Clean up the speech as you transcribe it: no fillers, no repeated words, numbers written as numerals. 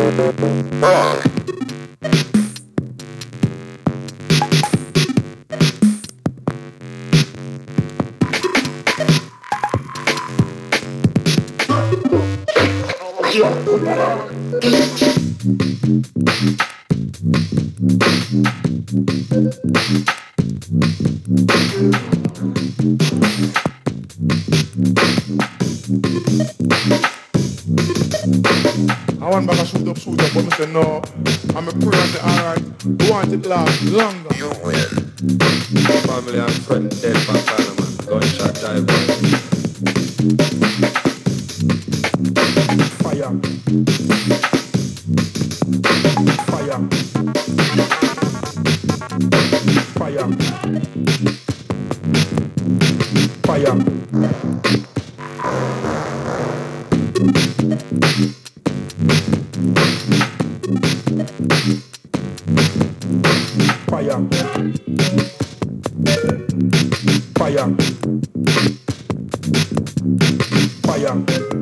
I want back a shoot up, but I say no. I'm a prayer and say, alright, we want it last longer. You will. Family and friends dead for Panama. Gunshot dive. Fire. Fire. Fire. Fire. Fire. Fire. Fire.